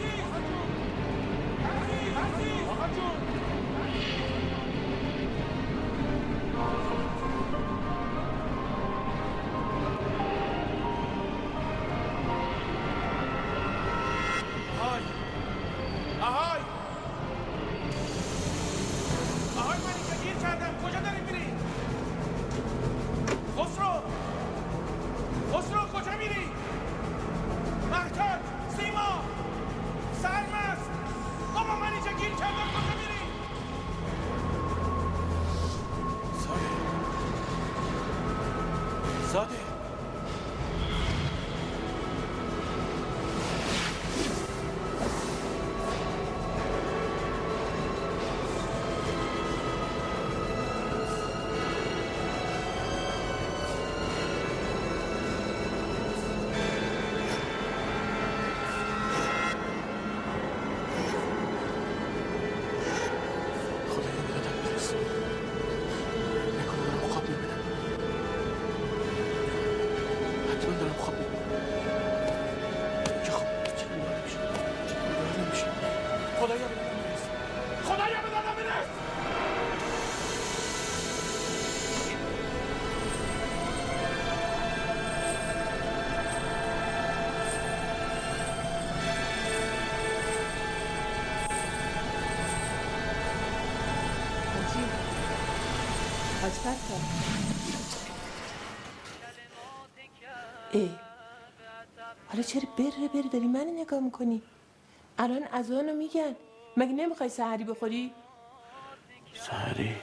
حالا چرا بره داری منو نگاه میکنی؟ الان اذانو میگن، مگه نمیخوای سحری بخوری؟ سحری؟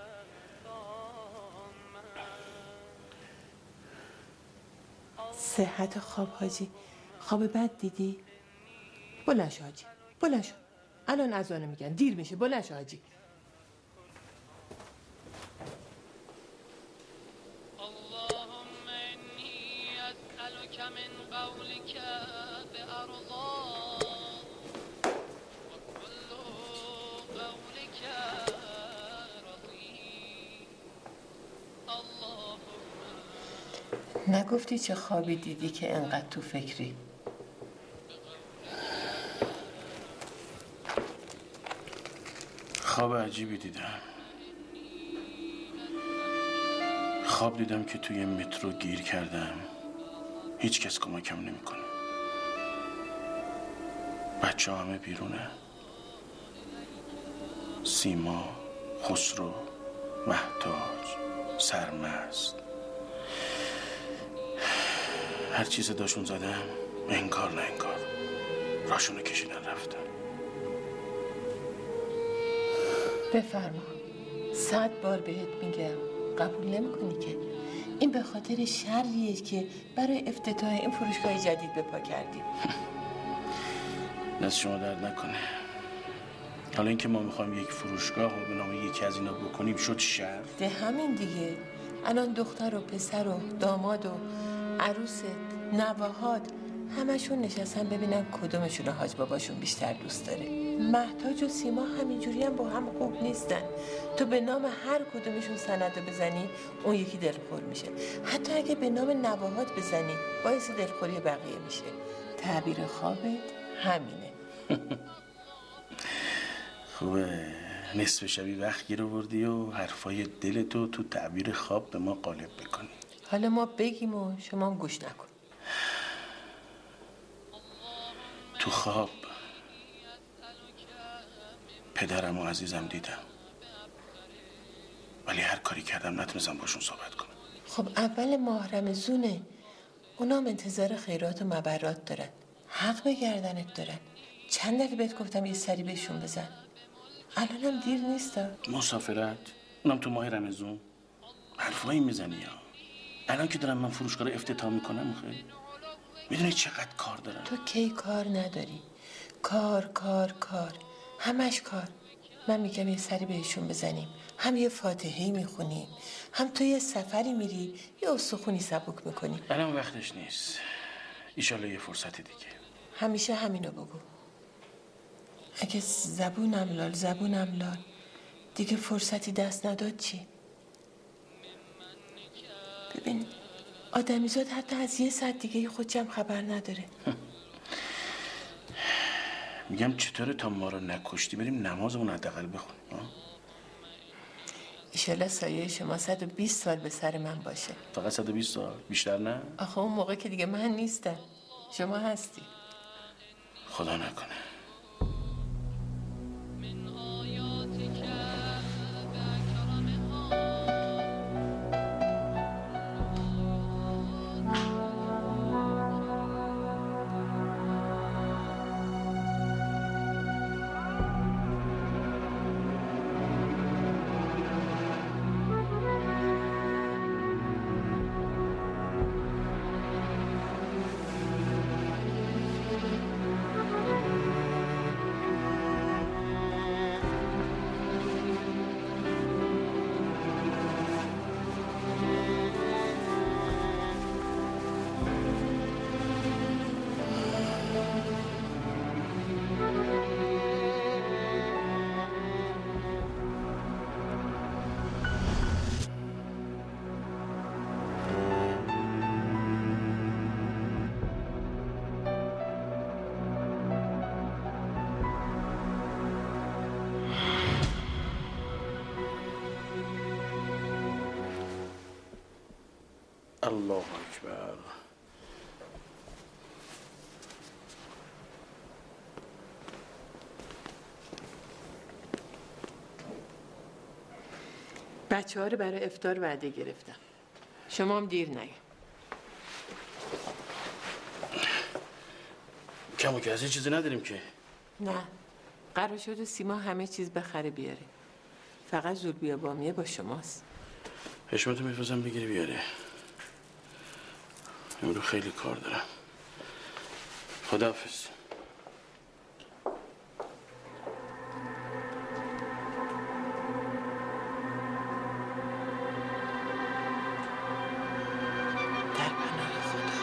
صحت خواب حاجی، خواب بد دیدی؟ بلند شو حاجی، بلند شو، الان اذانو میگن، دیر میشه، بلند شو حاجی. نگفتی چه خوابی دیدی که انقدر تو فکری؟ خواب عجیبی دیدم. خواب دیدم که توی مترو گیر کردم، هیچ کس کمکم نمیکنه. بچه همه بیرونه، سیما، خسرو، مهتاج، سرمست. هر چی صداشون زدم انکار نه انکار راشونو کشیدن رفتن. بفرما، 100 بار بهت میگم قبول نمیکنی که این به خاطر شریه که برای افتتاح این فروشگاه جدید به پا کردیم. دست شما درد نکنه. حالا اینکه ما میخوایم یک فروشگاه رو به نام یکی از اینا بکنیم شد شر؟ ده همین دیگه. الان دختر و پسر و داماد و عروست، نواهات همشون نشستن ببینن کدومشون رو حاج باباشون بیشتر دوست داره. مهتاج و سیما همینجوری هم با هم خوب نیستن. تو به نام هر کدومشون سند رو بزنی اون یکی دلخور میشه. حتی اگه به نام نواهات بزنی باعث دلخوری بقیه میشه. تعبیر خوابت همینه. خوبه، نصف شبی وقت گیر آوردی و حرفای دلتو تو تعبیر خواب به ما غالب بکنی. حالا ما بگیم و شما هم گوش نکن. تو خواب پدرم و عزیزم دیدم، ولی هر کاری کردم نتونستم باشون صحبت کنم. خب اول ماه رمضونه، اونام انتظار خیرات و مبرات دارن، حق به گردنت دارن. چند دفعه بهت گفتم یه سری بهشون بزن، الانم دیر نیستا. مسافرت؟ اونم تو ماه رمضون؟ حرفایی میزنی یا؟ الان که دارم من فروشگاه رو افتتاح میکنم خیلی میدونی چقدر کار دارم؟ تو کی کار نداری؟ کار کار کار، همش کار. من میگم یه سری بهشون بزنیم، هم یه فاتحه‌ای میخونیم، هم تو یه سفری میری یه استخونی سبک میکنی. الان وقتش نیست، ایشالله یه فرصت دیگه. همیشه همینو بگو. اگه زبونم لال دیگه فرصتی دست نداد چی؟ ببین آدمیزاد حتی از یه ساعت دیگه خودش هم خبر نداره. میگم چطوره تا ما رو نکشتی بریم نمازمون حداقل بخونیم ها؟ ایشالا سایه شما 120 سال به سر من باشه. فقط 120 سال؟ بیشتر نه؟ آخه اون موقع که دیگه من نیستم، شما هستی. خدا نکنه. الله اکبر. بچه ها رو برای افطار وعده گرفتم. شما هم دیر نگه. کم و کسی چیزی نداریم که. نه، قرار شده سیما همه چیز بخره بیاره. فقط زوربیا بامیه با شماست. حشمتو میفرستم بگیری بیاره. امروز خیلی کار دارم. خداحافظ. در پناه خدا.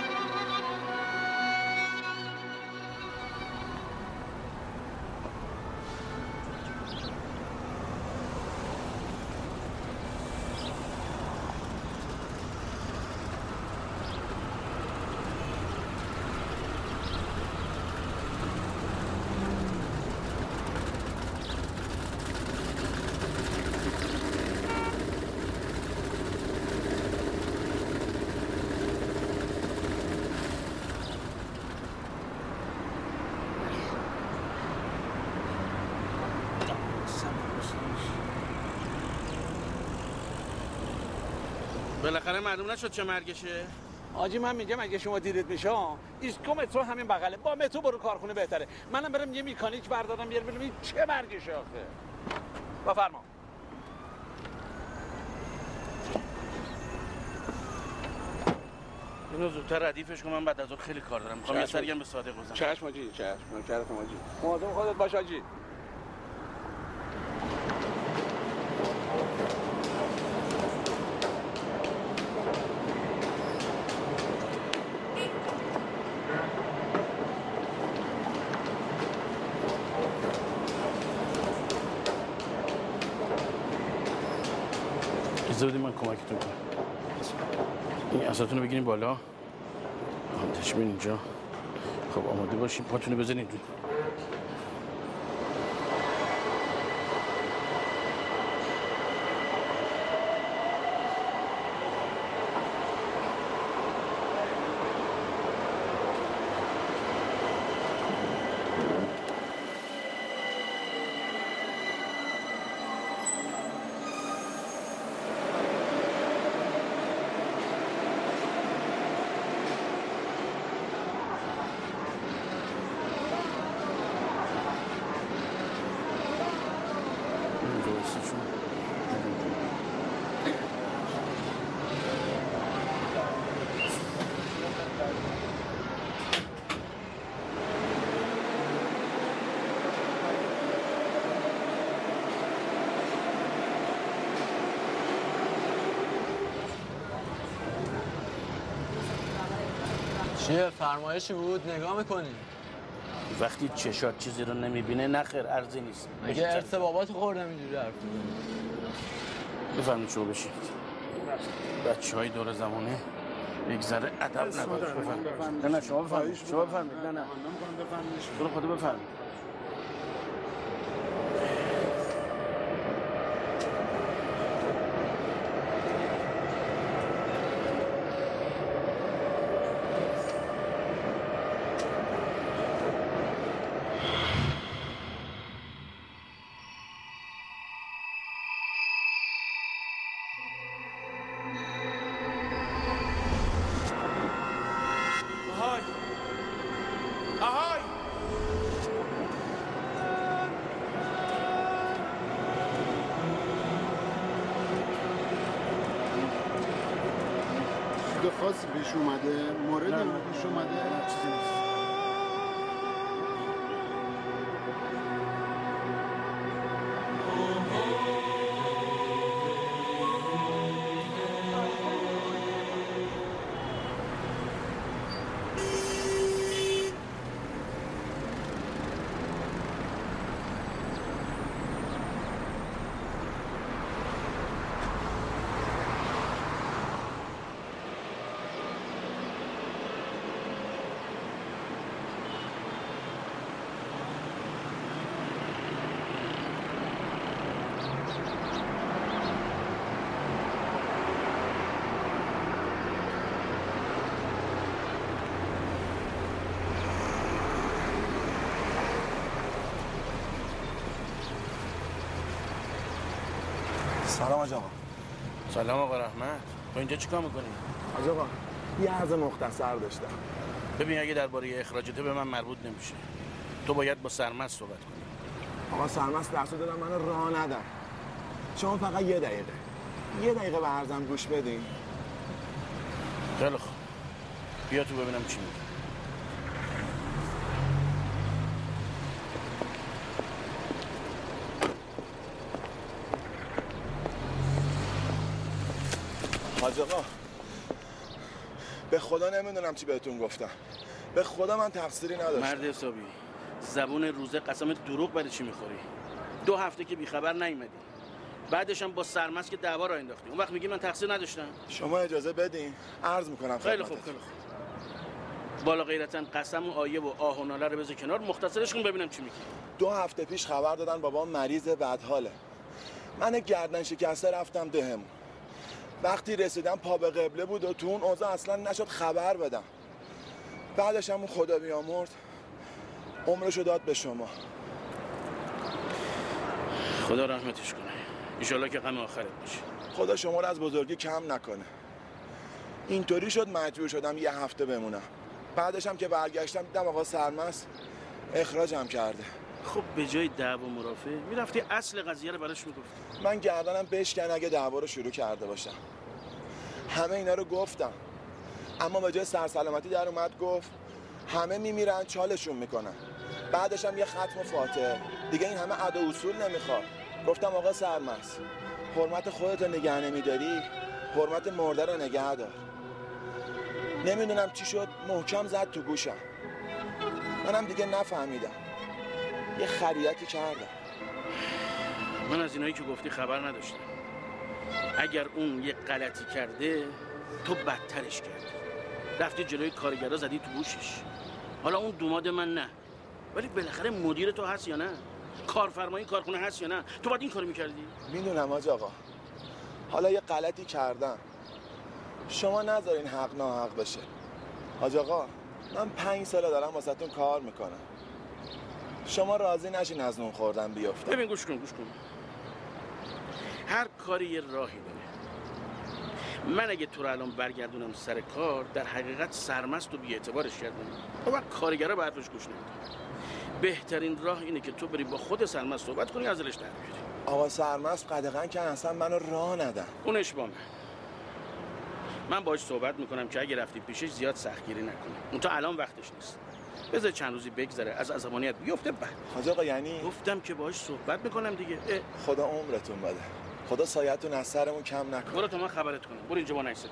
بالاخره معلوم نشد چه مرگشه؟ آجی من میگم اگه شما دیرت میشه ایستگاه مترو همین بغله، با مترو برو کارخونه بهتره. منم برم یه میکانیک بردارم بیارم ببینم این چه مرگشه آخه. بفرما. اینو زودتر ردیفش کن، من بعد از اون خیلی کار دارم. میخوام یه سری هم به صادق بزنم. چشم آجی، چشم. نوکرتم آجی. مواظب خودت باش آجی. اجازه بدید من کمکتون کنم. این عصاتون رو بگیریم بالا. تشمین اینجا. خب آماده باشین، پاتون رو بزنید رو. چیه فرمایشی بود نگاه میکنی؟ وقتی چشات چیزی رو نمیبینه نخیر ارزی نیست. مگه ارث بابات خوردم اینجوری حرف میزنی؟ بفرمایید شما بشید. بچه‌های دور زمانه یک ذره ادب نداره. بفرمایید. نه شما بفرمایید. شما بفرمایید. نه تو خدا بفرمایید. خاصی پیش اومده؟ موردی پیش اومده؟ چیزی نیست. سلام آقا. سلام آقا رحمت. تو اینجا چیکار میکنی؟ آقا یه عرض مختصر داشتم. ببین اگه درباره اخراجته به من مربوط نمیشه. تو باید با سرمست صحبت کنی. آقا سرمست درسو دادم منو راه ندم. شما فقط یه دقیقه به عرضم گوش بدین. خیلی خوب. بیا تو ببینم چی میگه. حاج آقا به خدا نمیدونم چی بهتون گفتم. به خدا من تقصیری نداشتم. مرد حسابی زبون روزه قسم دروغ برای چی میخوری؟ 2 هفته که بیخبر نیومدی، بعدش هم با سرمست که دعوا را انداختی، اون وقت میگی من تقصیر نداشتم؟ شما اجازه بدین عرض میکنم. خیلی خوب. بالا غیرتاً قسم و آیه و آه و ناله رو بذار کنار، مختصرش کن ببینم چی میگی. 2 هفته پیش خبر دادن بابام مریض بدحاله. من گردن شکسته رفتم دهمون. وقتی رسیدم پا به قبله بود و تو اون اوضاع اصلا نشد خبر بدم. بعدش هم اون خدا بیامرد عمرشو داد به شما. خدا رحمتش کنه. انشالله که غم آخرت باشه. خدا شما رو از بزرگی کم نکنه. اینطوری شد مجبور شدم یه هفته بمونم. بعدش هم که برگشتم دیدم آقا سرمست اخراجم کرده. خب به جای دعوا مرافع میرفتی اصل قضیه رو براش میگفتی. من گردنم بشکن اگه دعوا رو شروع کرده باشم. همه اینا رو گفتم، اما به جای سرسلامتی در اومد گفت همه میمیرن چالشون میکنن. بعدش هم یه ختم و فاتحه. دیگه این همه ادا اصول نمیخواد. گفتم آقا سرمست حرمت خودت رو نگه نمیداری، حرمت مرده رو نگه دار. نمیدونم چی شد محکم زد تو گوشم. منم دیگه نفهمیدم، یه خریتی کردم. من از اینایی که گفتی خبر نداشتم. اگر اون یه غلطی کرده تو بدترش کردی، رفتی جلوی کارگرا زدی تو گوشش. حالا اون دوماد من نه، ولی بالاخره مدیر تو هست یا نه؟ کارفرمای کارخونه هست یا نه؟ تو باید این کارو میکردی. میدونم حاج آقا، حالا یه غلطی کردم، شما نذارین حق ناحق بشه. حاج آقا من 5 ساله دارم واسهتون کار میکنم، شما راضی نشین از نون خوردن بیفتم. ببین گوش کن. هر کاری یه راهی داره. من اگه تو رو الان برگردونم سر کار، در حقیقت سرمست و بی‌اعتبارش کردم. اون وقت کارگرا به حرفش گوش نمیدن. بهترین راه اینه که تو بری با خود سرمست صحبت کنی، ازش در بیاری. آقا سرمست قدغن که اصلا منو راه ندن. اونش با من باهاش صحبت میکنم که اگه رفتی پیشش زیاد سختگیری نکنه. اون تا الان وقتش نیست. بذار چند روزی بگذره، از عصبانیت بیفته. بعد حاج آقا یعنی گفتم که باهاش صحبت میکنم دیگه. خدا عمرتون بده، خدا سایتون از سرمون کم نکنه. برو تا من خبرت کنم. برو اینجا با نایست.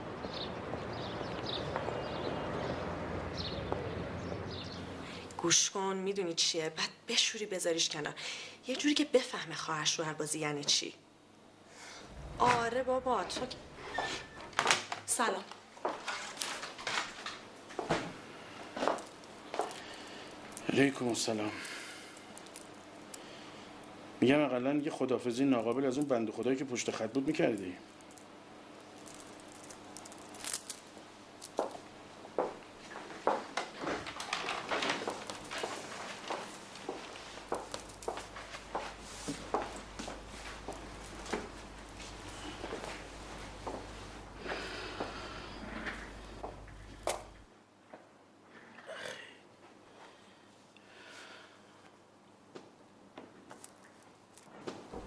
گوش کن، میدونی چیه؟ بعد بشوری بذاریش کنار، یه جوری که بفهمه خواهر شوهر بازی یعنی چی. آره بابا تو. سلام. علیکم السلام. میگم اقلا یه خداحافظی ناقابل از اون بنده خدایی که پشت خط بود میکردی.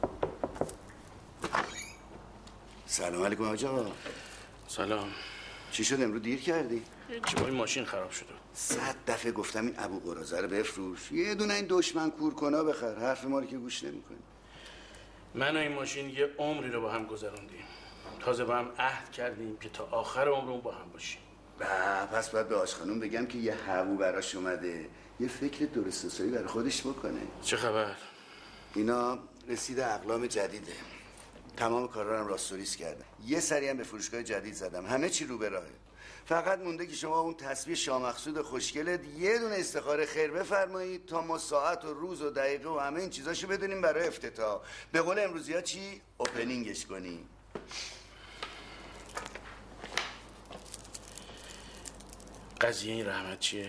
سلام علیکم حاج آقا. سلام. چی شد امروز دیر کردی؟ چی با این ماشین خراب شده؟ 100 دفعه گفتم این ابو قرازه رو بفروش، یه دونه این دشمن کورکنا بخر، حرف ما رو که گوش نمی‌کنی. من و این ماشین یه عمری رو با هم گذروندیم. تازه با هم عهد کردیم که تا آخر عمرمون با هم باشیم. پس باید به آش خانم بگم که یه هوو براش اومده، یه فکر درست حسابی برای خودش بکنه. چه خبر؟ اینا رسید اقلام جدیده، تمام کارا رو راستوریس کردم، یه سری هم به فروشگاه جدید زدم، همه چی رو به راهه. فقط مونده که شما اون تسبیح شامقصود خوشگلت یه دونه استخاره خیر بفرمایید تا ما ساعت و روز و دقیقه و همه این چیزاشو بدونیم برای افتتاح. به قول امروزی ها چی؟ اوپنینگش کنیم. قضیه این رحمت چیه؟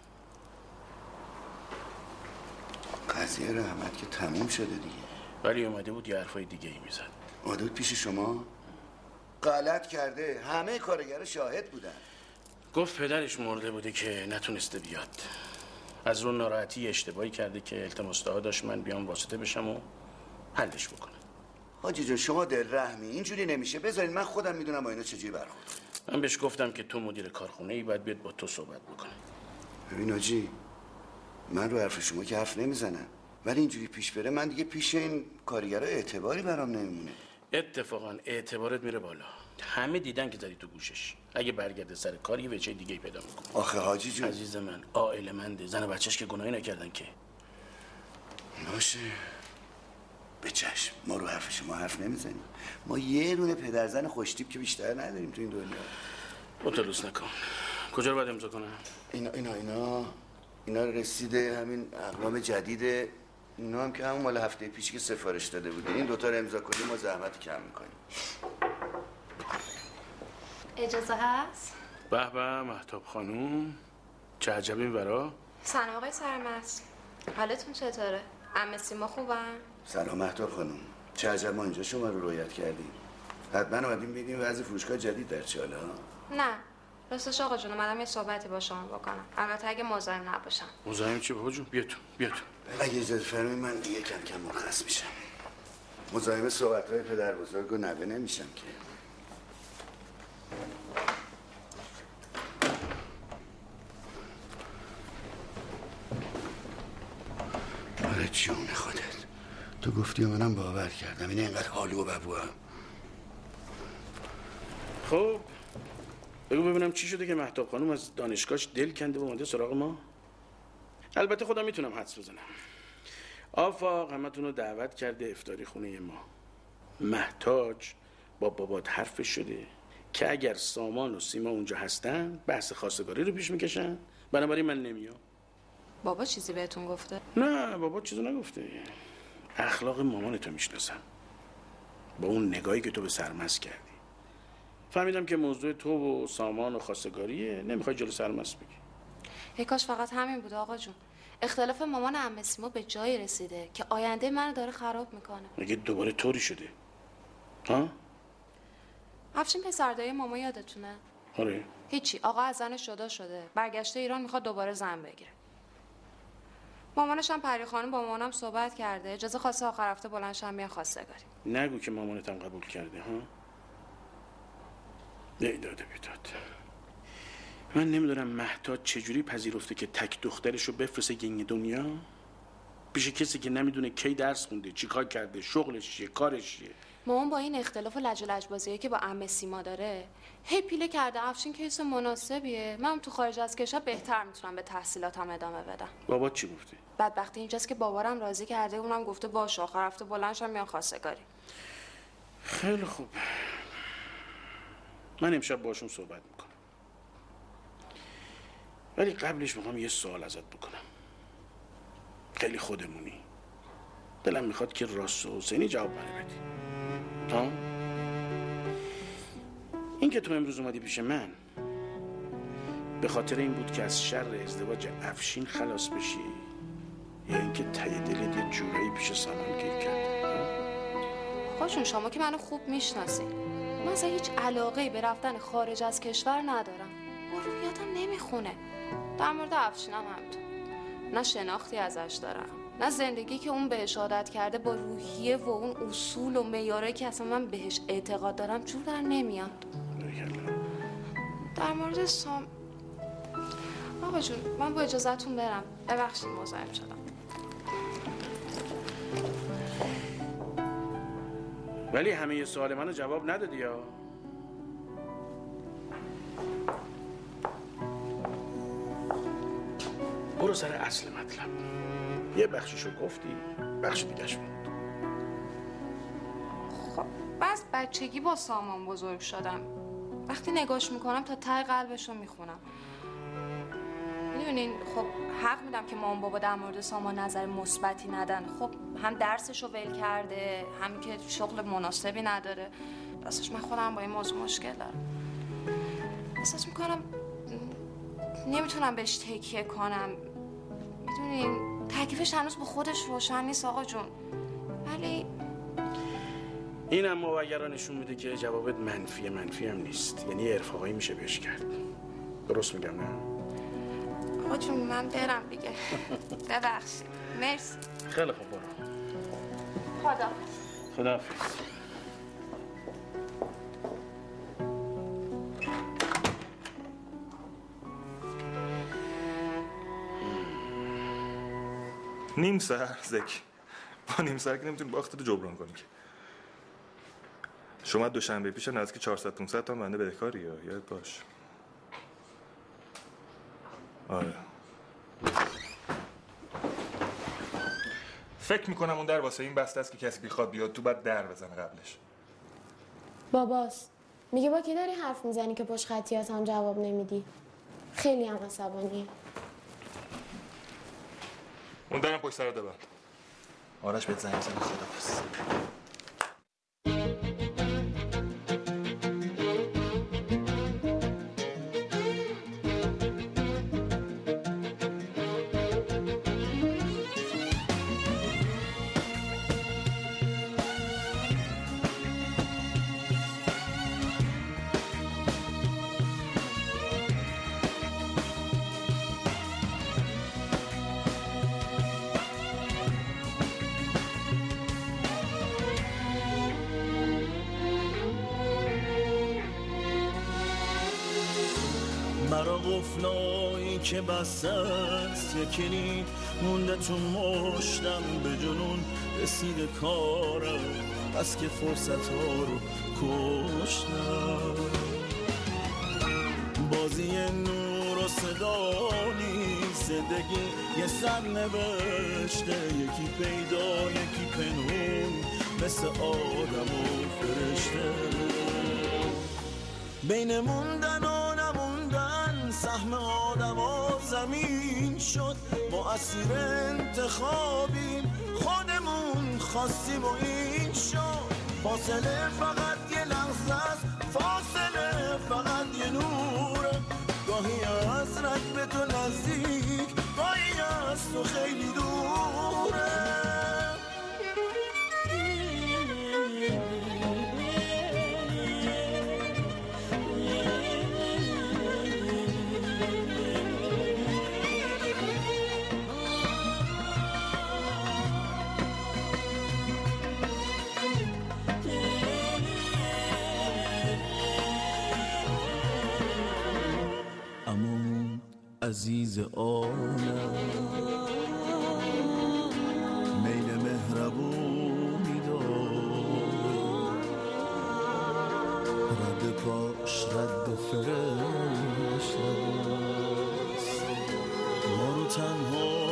قضیه رحمت که تموم شده دیگه. ولی اومده بود یه حرفای دیگه ای میزد. اومده بود پیش شما؟ غلط کرده، همه کارگر شاهد بودن. گفت پدرش مرده بوده که نتونسته بیاد. از رو ناراحتی اشتباهی کرده که التماس داشت من بیام واسطه بشم و حلش بکنم. حاجی جان شما دل رحمی، اینجوری نمیشه، بذارین من خودم میدونم با اینا چجوری برخورد. من بهش گفتم که تو مدیر کارخونه ای، باید بیاد با تو صحبت بکنه. ببین حاجی، من رو حرف شما که حرف نمیزنم، ولی اینجوری پیش بره من دیگه پیش این کارگرها اعتباری برام نمیمونه. اتفاقا اعتبارت میره بالا. همه دیدن که زدی تو گوشش. اگه برگرده سر کار یه وجه دیگه پیدا میکنه. آخه حاجی جون عزیز من عائله‌منده، زن و بچه‌ش که گناهی نکردن که. باشه به چشم، ما رو حرف شما حرف نمیزنیم. ما یه دونه پدرزن خوشتیپ که بیشتر نداریم تو این دنیا. اتلوس نکن. کجا رو باید امضا کنم؟ اینا رسیده همین اقلام جدیده. اینا هم که همون مال هفته پیشی که سفارش داده بوده. این دوتا رو امضا کنیم ما زحمت کم میکنیم. اجازه هست؟ به به مهتاب خانوم، چه عجب این ورا؟ سلام آقای سرمست، حالتون چطوره؟ عمه سیما خوبن؟ سلام مهتاب خانوم، چه عجب ما اینجا شما رو رویت کردیم. حتما اومدیم ببینیم وضع فروشگاه جدید در چه حاله ها؟ نه راستش آقا جون، اومدم یه صحبتی با شما بکنم، البته اگه مزاحم نباشم. مزاحم چی بابا جون؟ بیا تو. اگه اجازه فرمایید من دیگه کم کم مرخص میشم. مزاحم صحبت‌های پدر بزرگ و نوه نمیشم که. آره جون خودت، تو گفتی و منم باور کردم. این اینقدر حالو و ببوه. خب بگو ببینم چی شده که مهتاب خانوم از دانشگاهش دل کنده و اومده سراغ ما؟ البته خودم میتونم حدس بزنم. آفاق همتون رو دعوت کرده افطاری خونه ما. مهتاج با بابات حرفش شده که اگر سامان و سیما اونجا هستن بحث خواستگاری رو پیش میکشن، بنابراین من نمیام. بابا چیزی بهتون گفته؟ نه بابا چیزی نگفته. اخلاق مامانتو میشناسم، با اون نگاهی که تو به سرمست کردی فهمیدم که موضوع تو و سامان و خواستگاریه. نمیخوای جلو سرمست بگی. ای کاش فقط همین بود آقا جون. اختلاف مامان و عمه سیما به جایی رسیده که آینده منو داره خراب میکنه. مگه دوباره طوری شده؟ ها؟ افشین پسردایی ماما یادتونه؟ آره. هیچی، آقا از زنش جدا شده، برگشته ایران، میخواد دوباره زن بگیره. مامانش هم پری خانم با مامانم صحبت کرده، اجازه خواسته آخر هفته بلندشم بیان خواستگاری. نگو که مامانت هم قبول کرده ها؟ داده بیداد. من نمیدونم مهتاج چجوری پذیرفته که تک دخترشو بفرسته گنگ دنیا پیش کسی که نمیدونه کی درس خونده، چیکار کرده، شغلش چیه، کارش چیه. مامان با این اختلاف و لج و لجبازیه که با عمه سیما داره هی پیله کرده افشین کیس مناسبیه، من تو خارج از کشور بهتر میتونم به تحصیلاتم ادامه بدم. بابا چی گفته؟ بدبختی اینجاست که بابارم راضی کرده، اونم گفته باشه آخر هفته بلندشم میان خواستگاری. خیلی خوب، من امشب باشون صحبت میکنم، ولی قبلش میخوام یه سوال ازت بکنم. خیلی خودمونی، دلم میخواد که راست و حسینی جواب منو بدی. ها؟ این که تو امروز اومدی پیش من به خاطر این بود که از شر ازدواج افشین خلاص بشی، یا اینکه ته دلت یه جورایی پیش سامان گیر کرد؟ خوشون شما که منو خوب میشناسین، من اصلا هیچ علاقه‌ای به رفتن خارج از کشور ندارم، با روحیاتم نمیخونه. در مورد افشینم همینطور، نه شناختی ازش دارم، نه زندگی که اون بهش عادت کرده با روحیه و اون اصول و معیارایی که اصلا من بهش اعتقاد دارم جور در نمیاد. در مورد آقا جون من با اجازهتون برم. ببخشید مزاحم شدم. ولی همه سوال منو جواب ندادی یا؟ برو سر اصل مطلب. یه بخشیشو گفتی، بخش دیگه‌ش موند. خب بس بچگی با سامان بزرگ شدم. وقتی نگاش میکنم تا ته قلبشو میخونم. میدونین خب حق میدم که مامان بابا در مورد سامان نظر مثبتی ندن. خب هم درسشو ول کرده، هم که شغل مناسبی نداره. راستش من خودم با این موضوع مشکل دارم. احساس میکنم نمیتونم بهش تکیه کنم. میدونین تکلیفش هنوز به خودش روشن نیست آقا جون. ولی این هم ماوگرا نشون میده که جوابت منفی هم نیست. یعنی ارفاقایی میشه بهش کرد. درست میگم نه؟ آقا جون من برم دیگه. ببخشید. مرسی. خیلی خوب برو. خداحافظ. نیم سر زکی با نیم سر که نمیتونی باختت رو جبران کنی. شما دوشنبه پیش نزدیک 400-500 تا بنده بدهکاری یا یاد باش. آره فکر میکنم اون در واسه این بسته است که کسی بخواد بیاد تو بعد در بزنه قبلش. باباست میگه با کی داری حرف میزنی که پشت خطیات هم جواب نمیدی. خیلی هم عصبانیه. اون درم پشت سر ببند. آرش بهت زنگ بزنه. خداحافظ. مرا قفلایی که بسته است یک کلید مونده تو مشتم به جنون رسیده کارم بس که فرصت ها رو کشتم. بازی نور و صدا نیست زندگی یه سر نوشته یکی پیدا یکی پنهون مثل آدم و فرشته. بین موندن و نموندن سهم آدم و زمین شد. ما اسیر انتخابیم خودمون خواستیم و این شد. فاصله فقط یه لحظه است فاصله فقط یه نوره. گاهی از رد به تو نزدیک گاهی از تو خیلی دوره. عزیز آنم میل مهربونی دار رد پاش رد فرشته ما رو تنها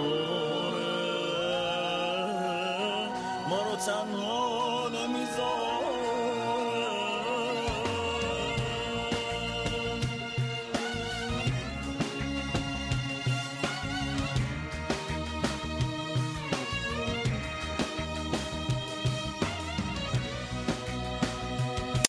نمیذاره ما رو تنها نمیذاره.